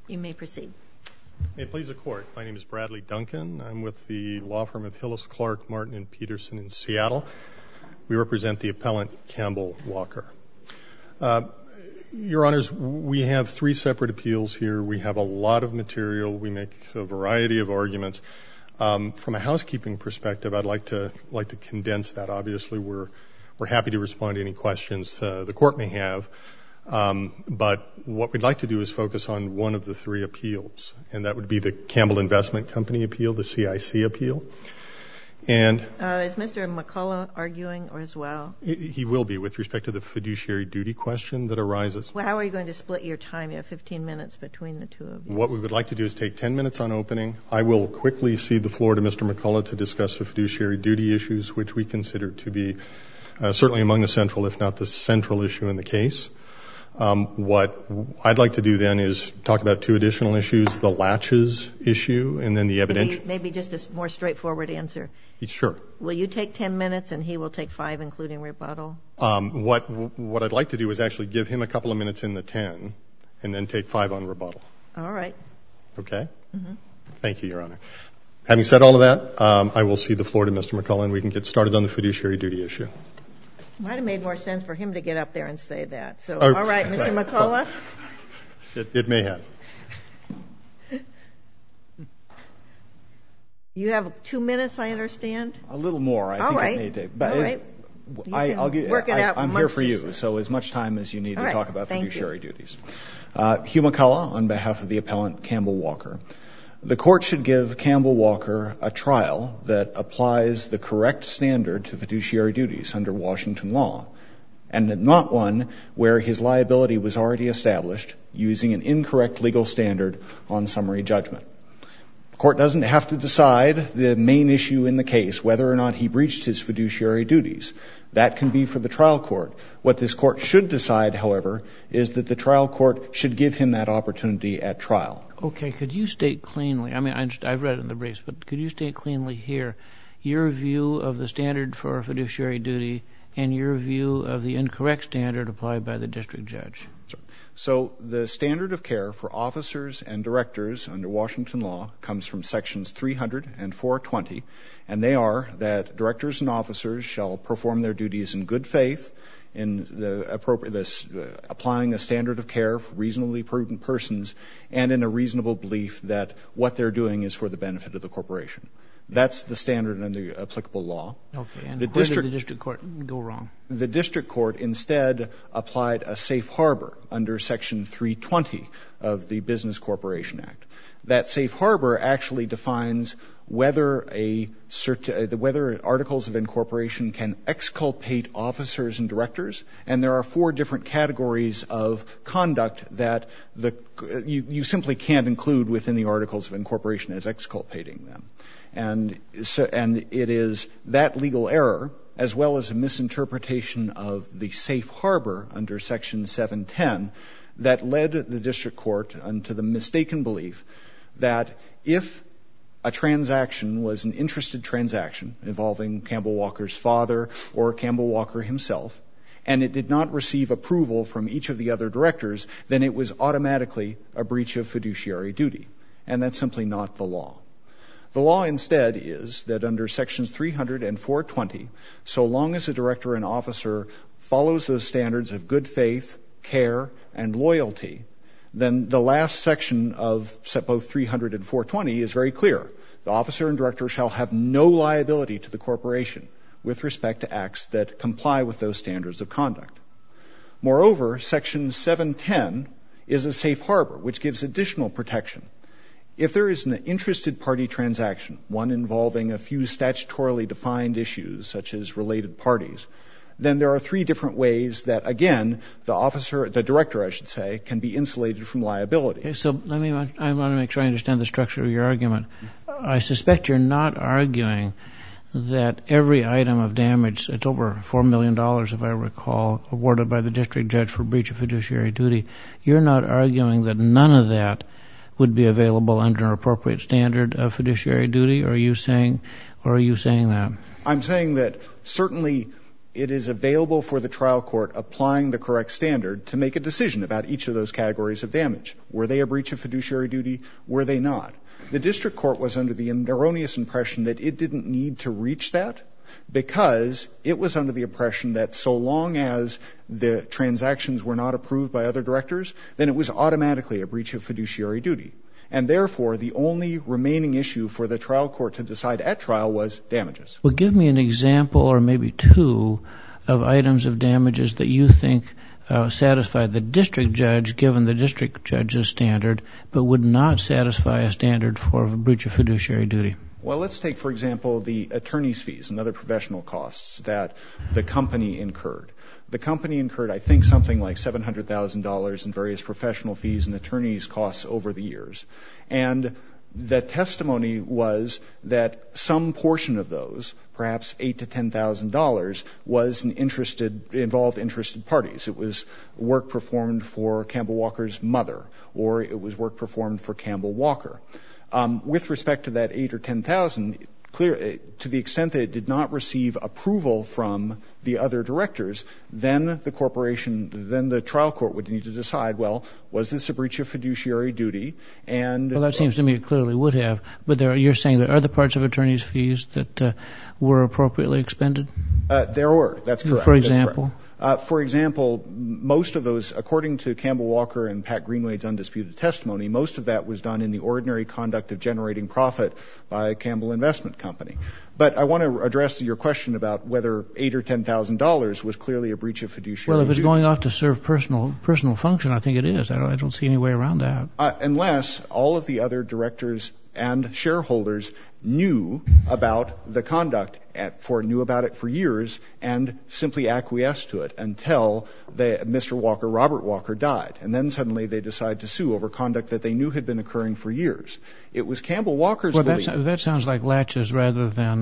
You may proceed. May it please the Court, my name is Bradley Duncan. I'm with the law firm of Hillis, Clark, Martin, and Peterson in Seattle. We represent the appellant Campbell Walker. Your Honors, we have three separate appeals here. We have a lot of material. We make a variety of arguments. From a housekeeping perspective, I'd like to condense that. Obviously, we're happy to respond to any questions the Court may have. But what we'd like to do is focus on one of the three appeals, and that would be the Campbell Investment Company appeal, the CIC appeal. And is Mr. McCullough arguing as well? He will be, with respect to the fiduciary duty question that arises. Well, how are you going to split your time? You have 15 minutes between the two of you. What we would like to do is take 10 minutes on opening. I will quickly cede the floor to Mr. McCullough to discuss the fiduciary duty issues, which we consider to be certainly among the central, if not the central issue in the case. What I'd like to do then is talk about two additional issues, the latches issue and then the evidentiary. Maybe just a more straightforward answer. Sure. Will you take 10 minutes and he will take 5, including rebuttal? What I'd like to do is actually give him a couple of minutes in the 10 and then take 5 on rebuttal. All right. Okay? Mm-hmm. Thank you, Your Honor. Having said all of that, I will cede the floor to Mr. McCullough and we can get started on the fiduciary duty issue. Might have made more sense for him to get up there and say that. So, all right, Mr. McCullough. It may have. You have 2 minutes, I understand? A little more, I think it may take. But all right. I'm here for you, so as much time as you need to talk about fiduciary duties. Hugh McCullough, on behalf of the appellant Campbell Walker. The Court should give Campbell Walker a trial that applies the correct standard to fiduciary duties under Washington law, and not one where his liability was already established using an incorrect legal standard on summary judgment. The Court doesn't have to decide the main issue in the case, whether or not he breached his fiduciary duties. That can be for the trial court. What this Court should decide, however, is that the trial court should give him that opportunity at trial. Okay, could you state cleanly, I mean, I've read it in the briefs, but could you state cleanly here your view of the standard for fiduciary duty and your view of the incorrect standard applied by the district judge? So the standard of care for officers and directors under Washington law comes from sections 300 and 420, and they are that directors and officers shall perform their duties in good faith, in applying a standard of care for reasonably prudent persons, and in a reasonable belief that what they're doing is for the benefit of the corporation. That's the standard in the applicable law. Okay, and where did the district court go wrong? The district court instead applied a safe harbor under section 320 of the Business Corporation Act. That safe harbor actually defines whether articles of incorporation can exculpate officers and directors, and there are 4 different categories of conduct that you simply can't include within the articles of incorporation as exculpating them. And it is that legal error, as well as a misinterpretation of the safe harbor under section 710, that led the district court to the mistaken belief that if a transaction was an interested transaction involving Campbell Walker's father or Campbell Walker himself, and it did not receive approval from each of the other directors, then it was automatically a breach of fiduciary duty. And that's simply not the law. The law instead is that under sections 300 and 420, so long as a director and officer follows those standards of good faith, care, and loyalty, then the last section of both 300 and 420 is very clear. The officer and director shall have no liability to the corporation with respect to acts that comply with those standards of conduct. Moreover, section 710 is a safe harbor, which gives additional protection. If there is an interested party transaction, one involving a few statutorily defined issues, such as related parties, then there are 3 different ways that, again, the director, can be insulated from liability. Okay, so I want to make sure I understand the structure of your argument. I suspect you're not arguing that every item of damage, it's over $4 million, if I recall, awarded by the district judge for breach of fiduciary duty. You're not arguing that none of that would be available under an appropriate standard of fiduciary duty, or are you saying that? I'm saying that certainly it is available for the trial court, applying the correct standard, to make a decision about each of those categories of damage. Were they a breach of fiduciary duty? Were they not? The district court was under the erroneous impression that it didn't need to reach that, because it was under the impression that so long as the transactions were not approved by other directors, then it was automatically a breach of fiduciary duty. And therefore, the only remaining issue for the trial court to decide at trial was damages. Well, give me an example, or maybe two, of items of damages that you think satisfy the district judge, given the district judge's standard, but would not satisfy a standard for a breach of fiduciary duty. Well, let's take, for example, the attorney's fees and other professional costs that the company incurred. The company incurred, I think, something like $700,000 in various professional fees and attorney's costs over the years. And the testimony was that some portion of those, perhaps $8,000 to $10,000, was involved interested parties. It was work performed for Campbell Walker's mother, or it was work performed for Campbell Walker. With respect to that $8,000 or $10,000, to the extent that it did not receive approval from the other directors, then the trial court would need to decide, well, was this a breach of fiduciary duty? And well, that seems to me it clearly would have. But you're saying there are other parts of attorney's fees that were appropriately expended? There were. That's correct. For example? For example, most of those, according to Campbell Walker and Pat Greenwade's undisputed testimony, most of that was done in the ordinary conduct of generating profit by Campbell Investment Company. But I want to address your question about whether $8,000 or $10,000 was clearly a breach of fiduciary duty. Well, if it's going off to serve personal function, I think it is. I don't see any way around that. Unless all of the other directors and shareholders knew about the conduct, knew about it for years, and simply acquiesced to it until Robert Walker, died. And then suddenly they decided to sue over conduct that they knew had been occurring for years. It was Campbell Walker's belief. That sounds like laches rather than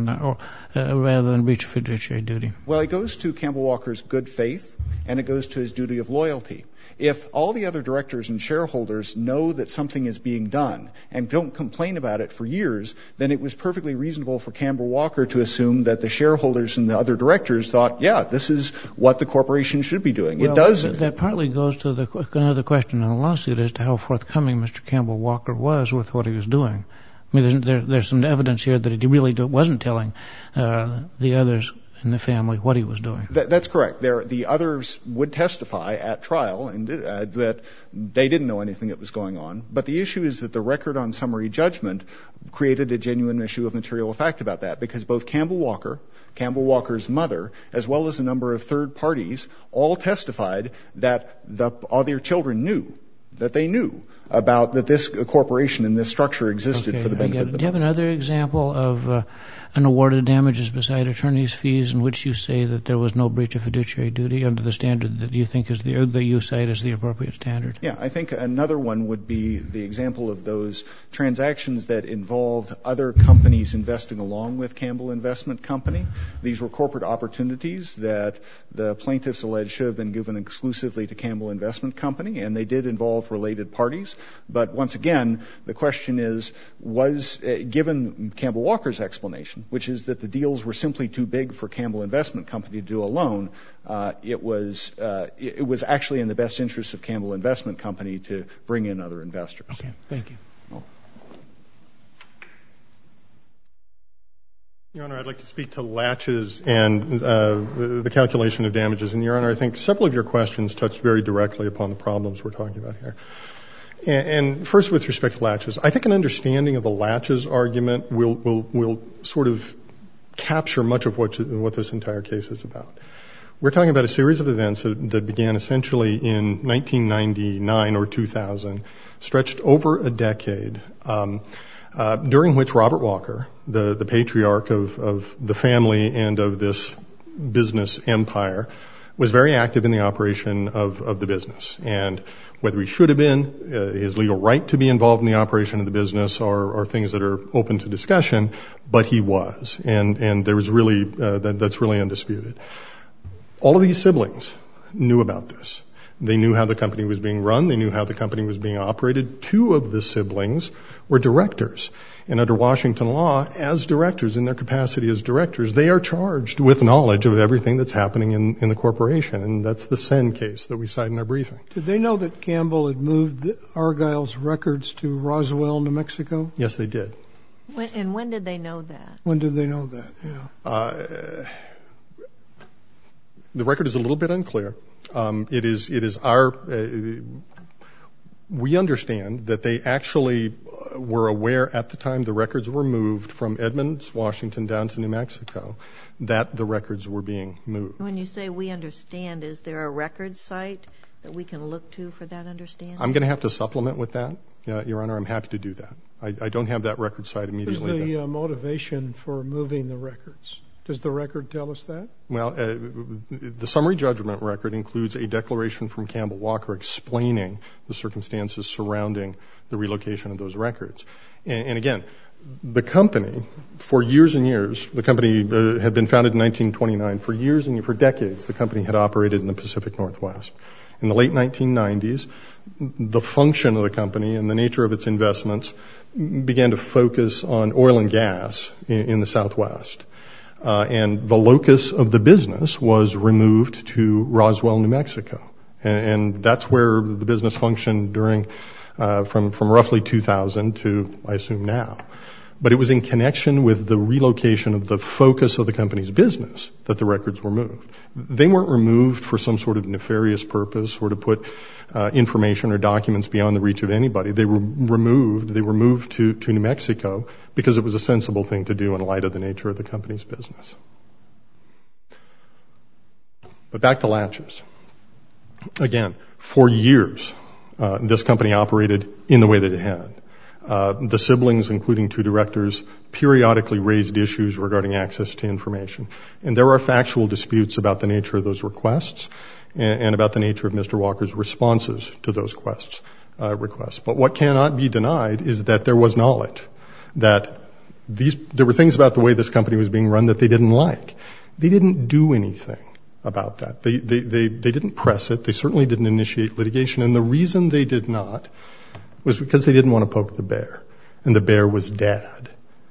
breach of fiduciary duty. Well, it goes to Campbell Walker's good faith, and it goes to his duty of loyalty. If all the other directors and shareholders know that something is being done and don't complain about it for years, then it was perfectly reasonable for Campbell Walker to assume that the shareholders and the other directors thought, yeah, this is what the corporation should be doing. Well, it doesn't. That partly goes to another question in the lawsuit as to how forthcoming Mr. Campbell Walker was with what he was doing. I mean, there's some evidence here that he really wasn't telling the others in the family what he was doing. That's correct. The others would testify at trial and that they didn't know anything that was going on. But the issue is that the record on summary judgment created a genuine issue of material fact about that, because both Campbell Walker, Campbell Walker's mother, as well as a number of third parties, all testified that all their children knew, that they knew about that this corporation and this structure existed for the benefit of the Do you have another example of an award of damages beside attorney's fees in which you say that there was no breach of fiduciary duty under the standard that you think that you cite as the appropriate standard? Yeah, I think another one would be the example of those transactions that involved other companies investing along with Campbell Investment Company. These were corporate opportunities that the plaintiffs alleged should have been given exclusively to Campbell Investment Company, and they did involve related parties. But once again, the question is, given Campbell Walker's explanation, which is that the deals were simply too big for Campbell Investment Company to do alone, it was actually in the best interest of Campbell Investment Company to bring in other investors. Okay, thank you. Your Honor, I'd like to speak to latches and the calculation of damages. And, Your Honor, I think several of your questions touched very directly upon the problems we're talking about here. And first, with respect to latches, I think an understanding of the latches argument will sort of capture much of what this entire case is about. We're talking about a series of events that began essentially in 1999 or 2000, stretched over a decade, during which Robert Walker, the patriarch of the family and of this business empire, was very active in the operation of the business. And whether he should have been, his legal right to be involved in the operation of the business are things that are open to discussion, but he was. And there was really, that's really undisputed. All of these siblings knew about this. They knew how the company was being run. They knew how the company was being operated. 2 of the siblings were directors. And under Washington law, as directors, in their capacity as directors, they are charged with knowledge of everything that's happening in the corporation. And that's the Sen case that we cite in our briefing. Did they know that Campbell had moved Argyle's records to Roswell, New Mexico? Yes, they did. And when did they know that? When did they know that? Yeah. The record is a little bit unclear. We understand that they actually were aware at the time the records were moved from Edmonds, Washington, down to New Mexico, that the records were being moved. When you say we understand, is there a record site that we can look to for that understanding? I'm going to have to supplement with that, Your Honor. I'm happy to do that. I don't have that record site immediately. What is the motivation for moving the records? Does the record tell us that? Well, the summary judgment record includes a declaration from Campbell Walker explaining the circumstances surrounding the relocation of those records. And again, the company, for years and years, the company had been founded in 1929. For years and for decades, the company had operated in the Pacific Northwest. In the late 1990s, the function of the company and the nature of its investments began to focus on oil and gas in the Southwest. And the locus of the business was removed to Roswell, New Mexico. And that's where the business functioned during, from roughly 2000 to, I assume, now. But it was in connection with the relocation of the focus of the company's business that the records were moved. They weren't removed for some sort of nefarious purpose or to put information or documents beyond the reach of anybody. They were moved to New Mexico because it was a sensible thing to do in light of the nature of the company's business. But back to Latches. Again, for years, this company operated in the way that it had. The siblings, including 2 directors, periodically raised issues regarding access to information. And there are factual disputes about the nature of those requests and about the nature of Mr. Walker's responses to those requests. But what cannot be denied is that there was knowledge that there were things about the way this company was being run that they didn't like. They didn't do anything about that. They didn't press it. They certainly didn't initiate litigation. And the reason they did not was because they didn't want to poke the bear. And the bear was Dad.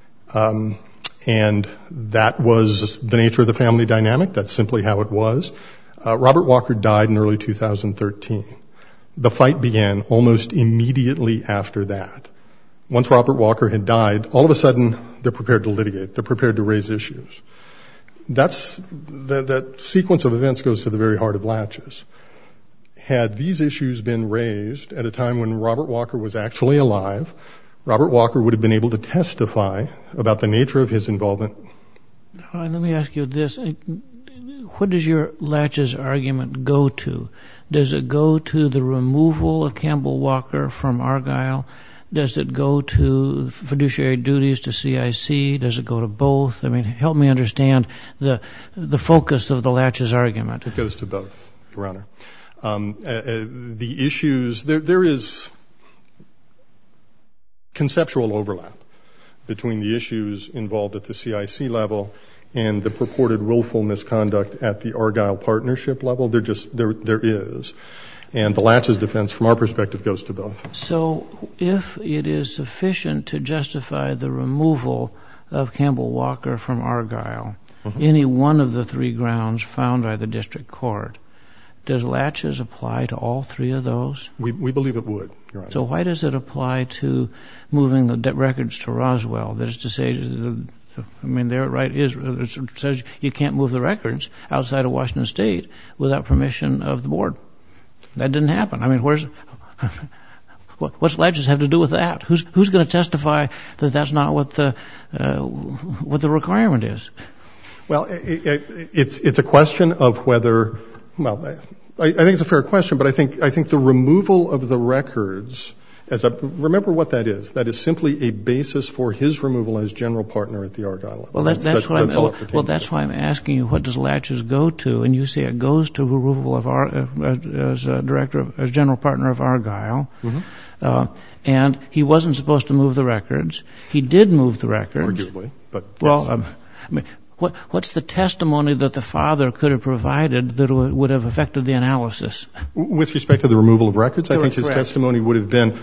And that was the nature of the family dynamic. That's simply how it was. Robert Walker died in early 2013. The fight began almost immediately after that. Once Robert Walker had died, all of a sudden they're prepared to litigate. They're prepared to raise issues. That sequence of events goes to the very heart of Latches. Had these issues been raised at a time when Robert Walker was actually alive, Robert Walker would have been able to testify about the nature of his involvement. Let me ask you this. What does your Latches argument go to? Does it go to the removal of Campbell Walker from Argyle? Does it go to fiduciary duties to CIC? Does it go to both? I mean, help me understand the focus of the Latches argument. It goes to both, Your Honor. The issues, there is conceptual overlap between the issues involved at the CIC level and the purported willful misconduct at the Argyle partnership level. There is. And the Latches defense, from our perspective, goes to both. So if it is sufficient to justify the removal of Campbell Walker from Argyle, any one of the 3 grounds found by the district court, does Latches apply to all 3 of those? We believe it would, Your Honor. So why does it apply to moving the records to Roswell? That is to say, I mean, there it says you can't move the records outside of Washington State without permission of the board. That didn't happen. I mean, what's Latches have to do with that? Who's going to testify that that's not what the requirement is? Well, it's a question of whether. Well, I think it's a fair question, but I think the removal of the records, remember what that is. That is simply a basis for his removal as general partner at the Argyle level. Well, that's why I'm asking you, what does Latches go to? And you say it goes to removal of as general partner of Argyle. And he wasn't supposed to move the records. He did move the records. Arguably, but well, yes. What's the testimony that the father could have provided that would have affected the analysis? With respect to the removal of records, I think his Correct. testimony would have been,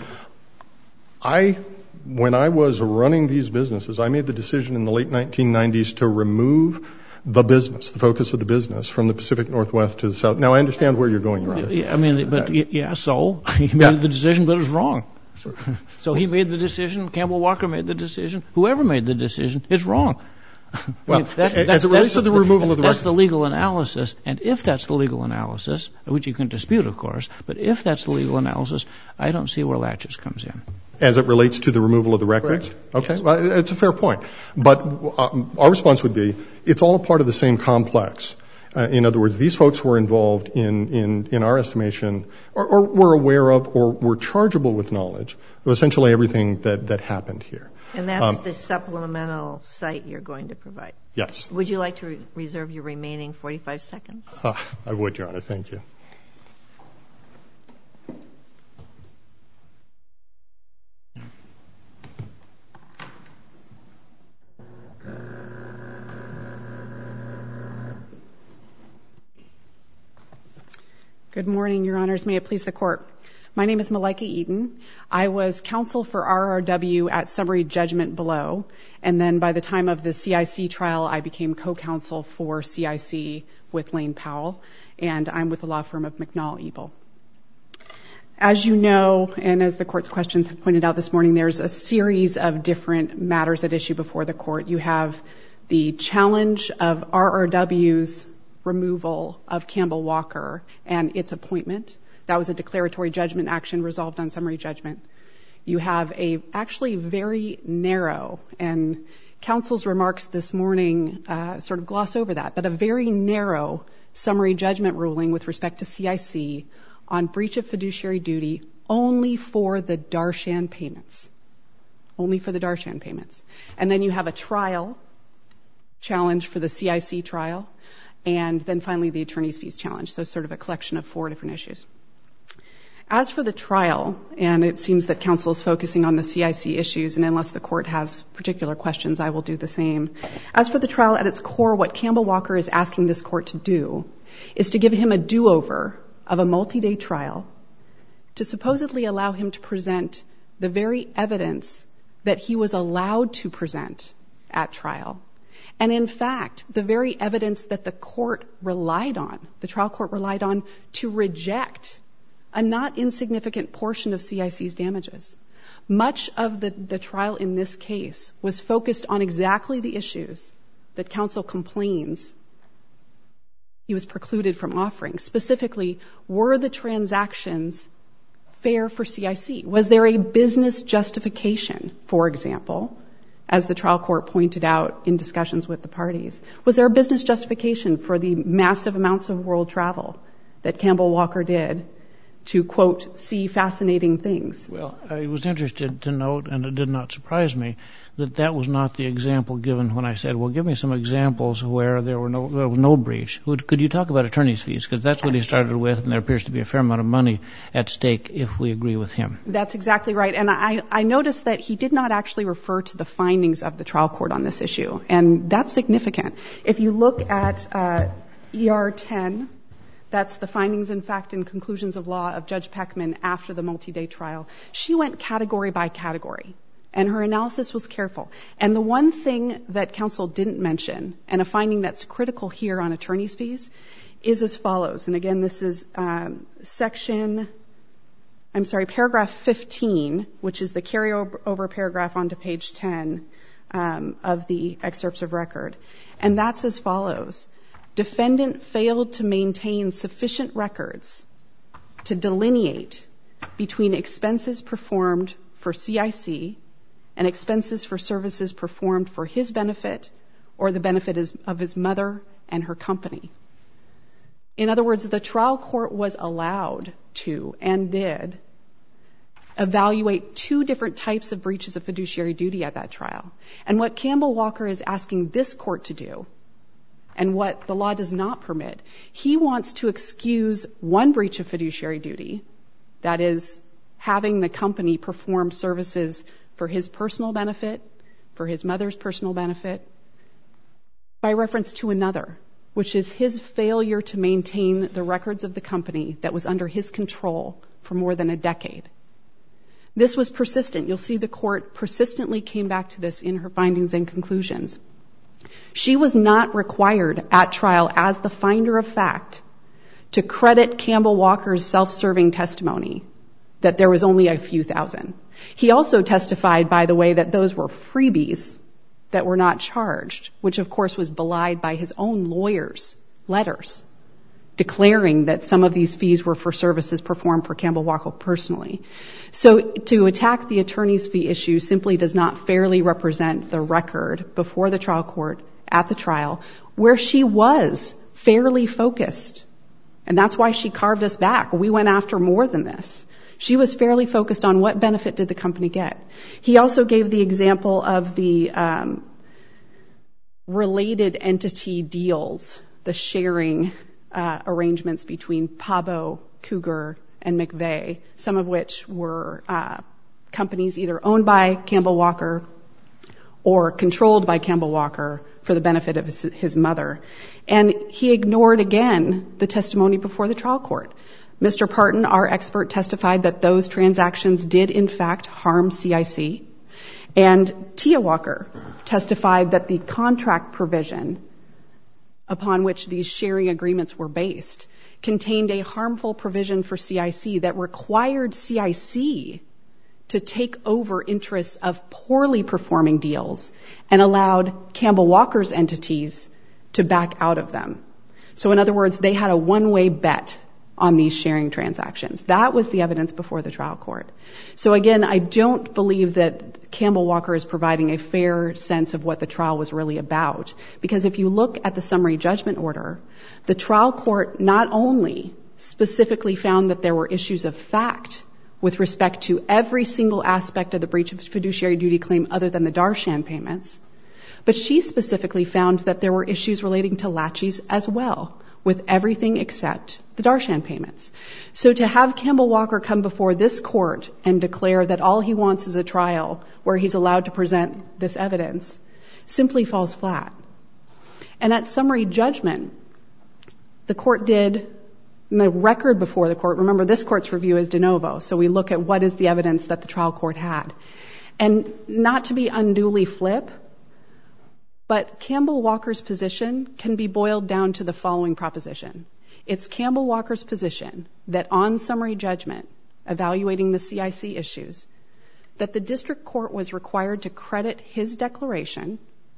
when I was running these businesses, I made the decision in the late 1990s to remove the business, the focus of the business, from the Pacific Northwest to the South. Now, I understand where you're going, Your Honor. I mean, but so he made the decision, but it was wrong. So he made the decision, Campbell Walker made the decision, whoever made the decision, it's wrong. Well, as it relates to the removal of the records. That's the legal analysis, and if that's the legal analysis, which you can dispute, of course, but if that's the legal analysis, I don't see where Latches comes in. As it relates to the removal of the records? Correct. Okay, Yes. well, it's a fair point. But our response would be, it's all a part of the same complex. In other words, these folks were involved in our estimation, or were aware of, or were chargeable with knowledge of essentially everything that happened here. And that's the supplemental site you're going to provide. Yes. Would you like to reserve your remaining 45 seconds? I would, Your Honor. Thank you. Good morning, Your Honors. May it please the Court. My name is Malaika Eaton. I was counsel for RRW at summary judgment below, and then by the time of the CIC trial, I became co-counsel for CIC with Lane Powell, and I'm with the law firm of McNall-Ebel. As you know, and as the Court's questions have pointed out this morning, there's a series of different matters at issue before the Court. You have the challenge of RRW's removal of Campbell Walker and its appointment. That was a declaratory judgment action resolved on summary judgment. You have a actually very narrow, and counsel's remarks this morning sort of gloss over that, but a very narrow summary judgment ruling with respect to CIC on breach of fiduciary duty only for the Darshan payments. Only for the Darshan payments. And then you have a trial challenge for the CIC trial, and then finally the attorney's fees challenge, so sort of a collection of 4 different issues. As for the trial, and it seems that counsel is focusing on the CIC issues, and unless the Court has particular questions, I will do the same. As for the trial, at its core, what Campbell Walker is asking this Court to do is to give him a do-over of a multi-day trial to supposedly allow him to present the very evidence that he was allowed to present at trial. And in fact, the very evidence that the court relied on, the trial court relied on to reject a not insignificant portion of CIC's damages. Much of the trial in this case was focused on exactly the issues that counsel complains he was precluded from offering. Specifically, were the transactions fair for CIC? Was there a business justification, for example, as the trial court pointed out in discussions with the parties? Was there a business justification for the massive amounts of world travel that Campbell Walker did to, quote, see fascinating things? Well, I was interested to note, and it did not surprise me, that that was not the example given when I said, well, give me some examples where there was no breach. Could you talk about attorney's fees? Because that's what he started with, and there appears to be a fair amount of money at stake if we agree with him. That's exactly right. And I noticed that he did not actually refer to the findings of the trial court on this issue, and that's significant. If you look at ER 10, that's the findings, in fact, and conclusions of law of Judge Peckman after the multi-day trial. She went category by category, and her analysis was careful. And the one thing that counsel didn't mention, and a finding that's critical here on attorney's fees, is as follows. And again, this is paragraph 15, which is the carryover paragraph onto page 10 of the excerpts of record. And that's as follows. Defendant failed to maintain sufficient records to delineate between expenses performed for CIC and expenses for services performed for his benefit or the benefit of his mother and her company. In other words, the trial court was allowed to, and did, evaluate 2 different types of breaches of fiduciary duty at that trial. And what Campbell Walker is asking this court to do, and what the law does not permit, he wants to excuse one breach of fiduciary duty, that is, having the company perform services for his personal benefit, for his mother's personal benefit, by reference to another, which is his failure to maintain the records of the company that was under his control for more than a decade. This was persistent. You'll see the court persistently came back to this in her findings and conclusions. She was not required at trial as the finder of fact to credit Campbell Walker's self-serving testimony that there was only a few thousand. He also testified, by the way, that those were freebies that were not charged, which of course was belied by his own lawyer's letters declaring that some of these fees were for services performed for Campbell Walker personally. So to attack the attorney's fee issue simply does not fairly represent the record before the trial court at the trial, where she was fairly focused. And that's why she carved us back. We went after more than this. She was fairly focused on what benefit did the company get. He also gave the example of the related entity deals, the sharing arrangements between Pabo, Cougar, and McVeigh, some of which were companies either owned by Campbell Walker or controlled by Campbell Walker for the benefit of his mother. And he ignored again the testimony before the trial court. Mr. Parton, our expert, testified that those transactions did in fact harm CIC. And Tia Walker testified that the contract provision upon which these sharing agreements were based contained a harmful provision for CIC that required CIC to take over interests of poorly performing deals and allowed Campbell Walker's entities to back out of them. So in other words, they had a one-way bet on these sharing transactions. That was the evidence before the trial court. So again, I don't believe that Campbell Walker is providing a fair sense of what the trial was really about. Because if you look at the summary judgment order, the trial court not only specifically found that there were issues of fact with respect to every single aspect of the breach of fiduciary duty claim other than the Darshan payments, but she specifically found that there were issues relating to laches as well, with everything except the Darshan payments. So to have Campbell Walker come before this court and declare that all he wants is a trial where he's allowed to present this evidence simply falls flat. And at summary judgment, the court did, in the record before the court, remember this court's review is de novo, so we look at what is the evidence that the trial court had. And not to be unduly flip, but Campbell Walker's position can be boiled down to the following proposition. It's Campbell Walker's position that on summary judgment, evaluating the CIC issues, that the district court was required to credit his declaration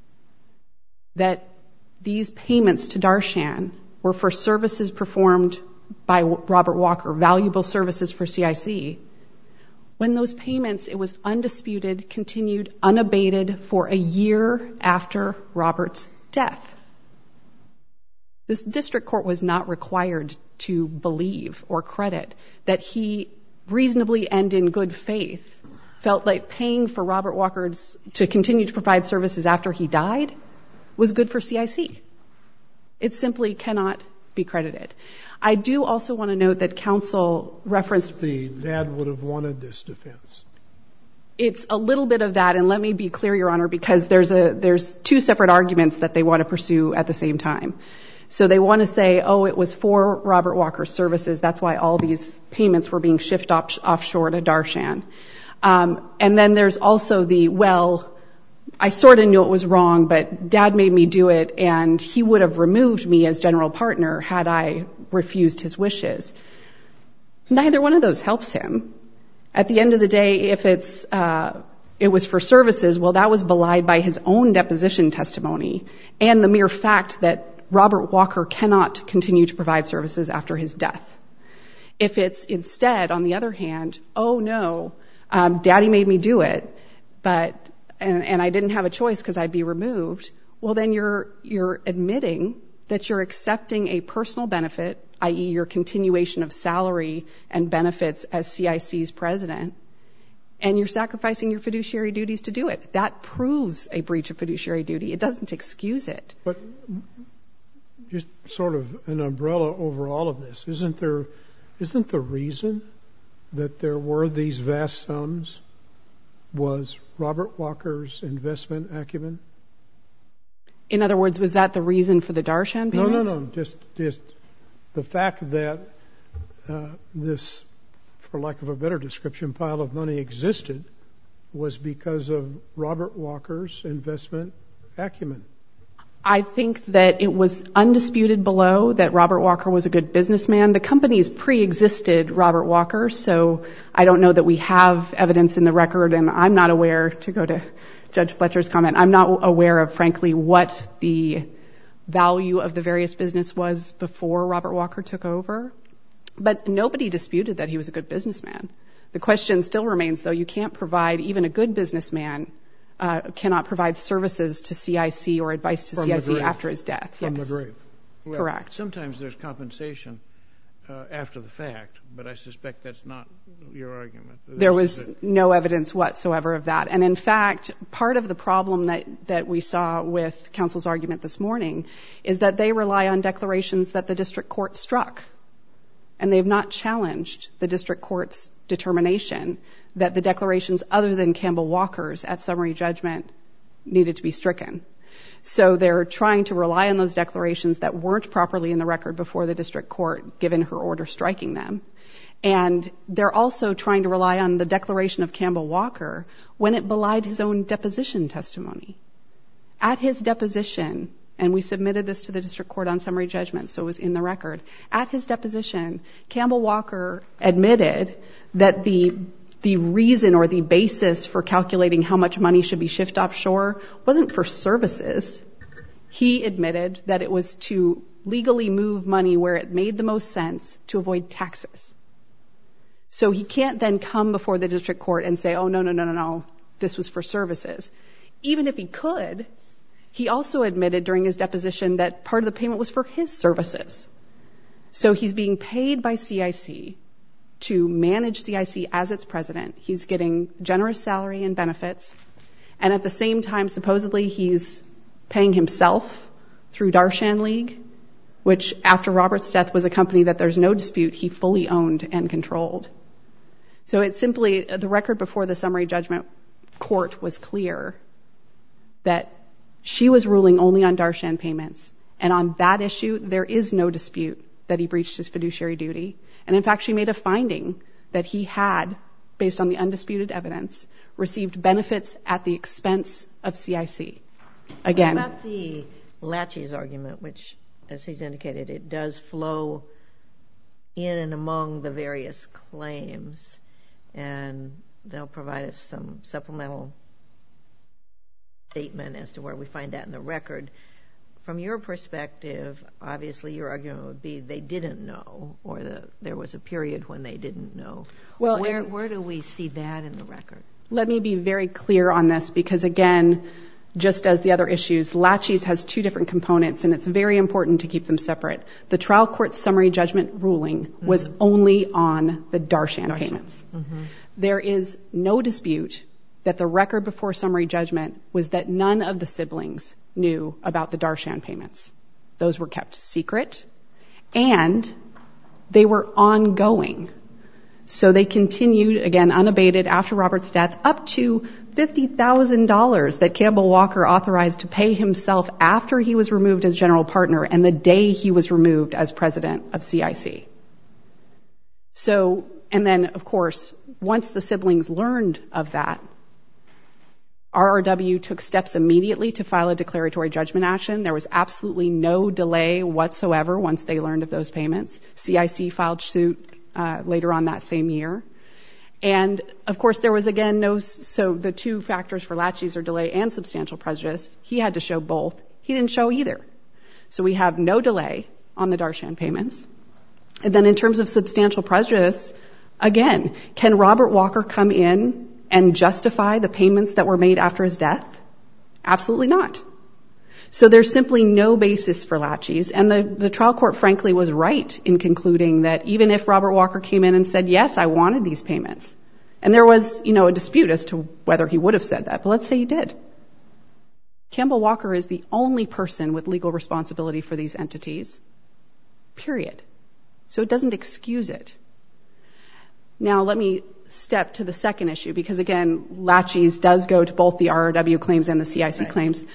that these payments to Darshan were for services performed by Robert Walker, valuable services for CIC, when those payments, it was undisputed, continued unabated for a year after Robert's death. This district court was not required to believe or credit that he reasonably and in good faith felt like paying for Robert Walker to continue to provide services after he died was good for CIC. It simply cannot be credited. I do also want to note that counsel referenced the dad would have wanted this defense. It's a little bit of that, and let me be clear, Your Honor, because there's two separate arguments that they want to pursue at the same time. So they want to say, oh, it was for Robert Walker's services, that's why all these payments were being shifted offshore to Darshan. And then there's also the, well, I sort of knew it was wrong, but Dad made me do it, and he would have removed me as general partner had I refused his wishes. Neither one of those helps him. At the end of the day, if it was for services, well, that was belied by his own deposition testimony and the mere fact that Robert Walker cannot continue to provide services after his death. If it's instead, on the other hand, oh no, Daddy made me do it, and I didn't have a choice because I'd be removed, well then you're admitting that you're accepting a personal benefit, i.e. your continuation of salary and benefits as CIC's president, and you're sacrificing your fiduciary duties to do it. That proves a breach of fiduciary duty. It doesn't excuse it. But just sort of an umbrella over all of this, isn't the reason that there were these vast sums was Robert Walker's investment acumen? In other words, was that the reason for the Darshan payments? No. Just the fact that this, for lack of a better description, pile of money existed was because of Robert Walker's investment acumen. I think that it was undisputed below that Robert Walker was a good businessman. The companies pre-existed Robert Walker, so I don't know that we have evidence in the record, and I'm not aware, to go to Judge Fletcher's comment, I'm not aware of, frankly, what the value of the various business was before Robert Walker took over. But nobody disputed that he was a good businessman. The question still remains, though, you can't provide, even a good businessman cannot provide services to CIC or advice to CIC after his death. From the grave. Well, correct. Sometimes there's compensation after the fact, but I suspect that's not your argument. There was no evidence whatsoever of that. And in fact, part of the problem that we saw with counsel's argument this morning is that they rely on declarations that the district court struck. And they've not challenged the district court's determination that the declarations other than Campbell Walker's at summary judgment needed to be stricken. So they're trying to rely on those declarations that weren't properly in the record before the district court, given her order striking them. And they're also trying to rely on the declaration of Campbell Walker when it belied his own deposition testimony. At his deposition, and we submitted this to the district court on summary judgment, so it was in the record. At his deposition, Campbell Walker admitted that the reason or the basis for calculating how much money should be shipped offshore wasn't for services. He admitted that it was to legally move money where it made the most sense to avoid taxes. So he can't then come before the district court and say, oh, no, this was for services. Even if he could, he also admitted during his deposition that part of the payment was for his services. So he's being paid by CIC to manage CIC as its president. He's getting generous salary and benefits. And at the same time, supposedly, he's paying himself through Darshan League, which after Robert's death was a company that there's no dispute he fully owned and controlled. So it's simply, the record before the summary judgment court was clear that she was ruling only on Darshan payments. And on that issue, there is no dispute that he breached his fiduciary duty. And in fact, she made a finding that he had, based on the undisputed evidence, received benefits at the expense of CIC. Again. What about the Lachey's argument, which, as he's indicated, it does flow in and among the various claims, and they'll provide us some supplemental statement as to where we find that in the record. From your perspective, obviously your argument would be they didn't know, or there was a period when they didn't know. Well, where do we see that in the record? Let me be very clear on this, because again, just as the other issues, Lachey's has two different components, and it's very important to keep them separate. The trial court's summary judgment ruling was only on the Darshan payments. There is no dispute that the record before summary judgment was that none of the siblings knew about the Darshan payments. Those were kept secret, and they were ongoing. So they continued, again, unabated after Robert's death, up to $50,000 that Campbell Walker authorized to pay himself after he was removed as general partner and the day he was removed as president of CIC. So, and then, of course, once the siblings learned of that, RRW took steps immediately to file a declaratory judgment action. There was absolutely no delay whatsoever once they learned of those payments. CIC filed suit later on that same year. And, of course, there was, again, so the two factors for Lachey's are delay and substantial prejudice. He had to show both. He didn't show either. So we have no delay on the Darshan payments. And then in terms of substantial prejudice, again, can Robert Walker come in and justify the payments that were made after his death? Absolutely not. So there's simply no basis for Lachey's. And the trial court, frankly, was right in concluding that even if Robert Walker came in and said, yes, I wanted these payments, and there was, a dispute as to whether he would have said that, but let's say he did. Campbell Walker is the only person with legal responsibility for these entities, period. So it doesn't excuse it. Now let me step to the second issue, because again, Lachey's does go to both the RRW claims and the CIC claims.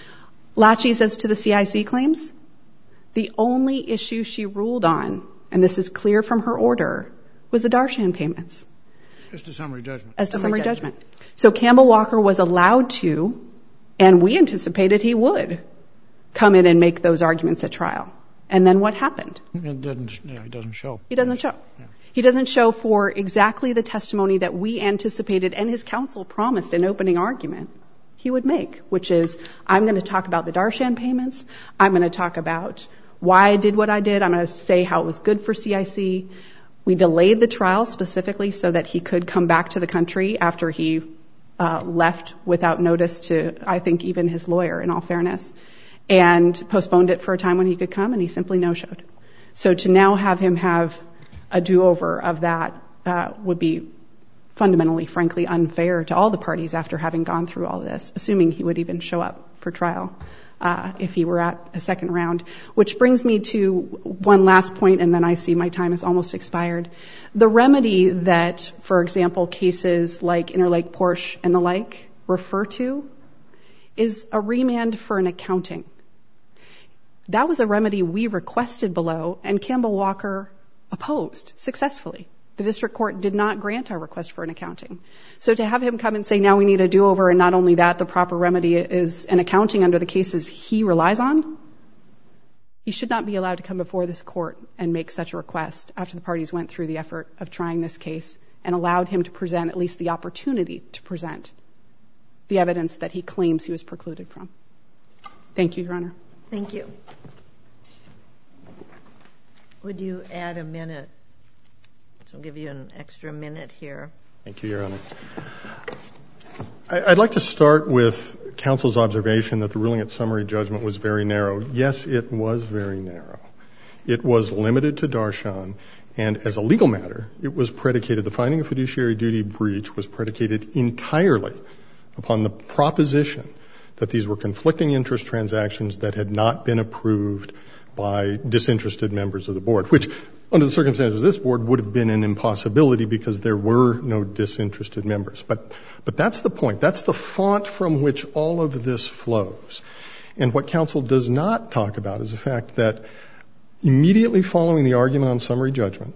laches as to the CIC claims. The only issue she ruled on, and this is clear from her order, was the Darshan payments. As to summary judgment. As to summary judgment. So Campbell Walker was allowed to, and we anticipated he would, come in and make those arguments at trial. And then what happened? It doesn't show. He doesn't show. Yeah. He doesn't show for exactly the testimony that we anticipated and his counsel promised in opening argument he would make, which is, I'm going to talk about the Darshan payments. I'm going to talk about why I did what I did. I'm going to say how it was good for CIC. We delayed the trial specifically so that he could come back to the country after he left without notice to, I think, even his lawyer, in all fairness, and postponed it for a time when he could come, and he simply no-showed. So to now have him have a do-over of that would be fundamentally, frankly, unfair to all the parties after having gone through all this, assuming he would even show up for trial if he were at a second round. Which brings me to one last point, and then I see my time has almost expired. The remedy that, for example, cases like Interlake Porsche and the like refer to is a remand for an accounting. That was a remedy we requested below, and Campbell Walker opposed successfully. The district court did not grant our request for an accounting. So to have him come and say, now we need a do-over, and not only that, the proper remedy is an accounting under the cases he relies on, he should not be allowed to come before this court and make such a request after the parties went through the effort of trying this case and allowed him to present at least the opportunity to present the evidence that he claims he was precluded from. Thank you, Your Honor. Thank you. Would you add a minute? So I'll give you an extra minute here. Thank you, Your Honor. I'd like to start with counsel's observation that the ruling at summary judgment was very narrow. Yes, it was very narrow. It was limited to Darshan, and as a legal matter, it was predicated, the finding of fiduciary duty breach was predicated entirely upon the proposition that these were conflicting interest transactions that had not been approved by disinterested members of the board, which under the circumstances of this board would have been an impossibility because there were no disinterested members. But that's the point. That's the font from which all of this flows. And what counsel does not talk about is the fact that immediately following the argument on summary judgment,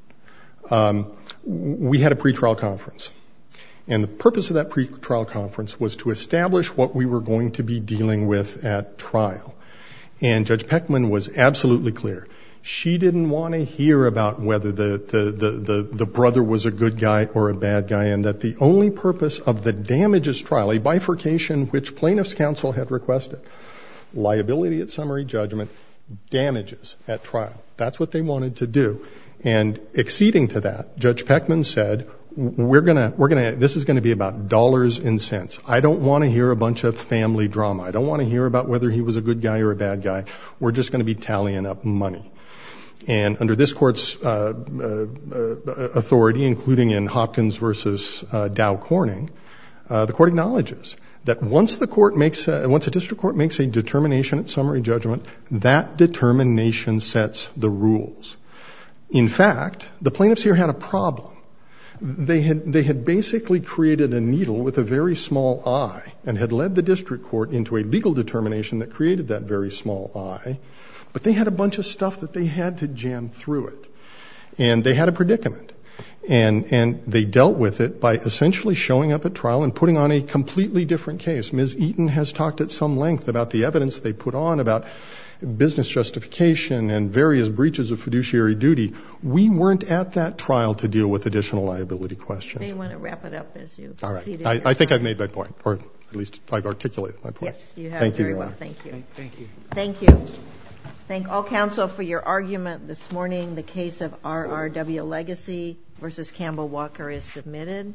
we had a pretrial conference. And the purpose of that pretrial conference was to establish what we were going to be dealing with at trial. And Judge Peckman was absolutely clear. She didn't want to hear about whether the brother was a good guy or a bad guy, and that the only purpose of the damages trial, a bifurcation which plaintiff's counsel had requested, liability at summary judgment, damages at trial. That's what they wanted to do. And acceding to that, Judge Peckman said, this is going to be about dollars and cents. I don't want to hear a bunch of family drama. I don't want to hear about whether he was a good guy or a bad guy. We're just going to be tallying up money. And under this court's authority, including in Hopkins versus Dow Corning, the court acknowledges that once a district court makes a determination at summary judgment, that determination sets the rules. In fact, the plaintiffs here had a problem. They had basically created a needle with a very small eye and had led the district court into a legal determination that created that very small eye. But they had a bunch of stuff that they had to jam through it. And they had a predicament. And they dealt with it by essentially showing up at trial and putting on a completely different case. Ms. Eaton has talked at some length about the evidence they put on about business justification and various breaches of fiduciary duty. We weren't at that trial to deal with additional liability questions. They want to wrap it up as you all right. I think I've made my point, or at least I've articulated my point. Yes, you have. Thank very you, well. Thank you. Thank you. Thank you. Thank all counsel for your argument this morning. The case of RRW Legacy versus Campbell Walker is submitted.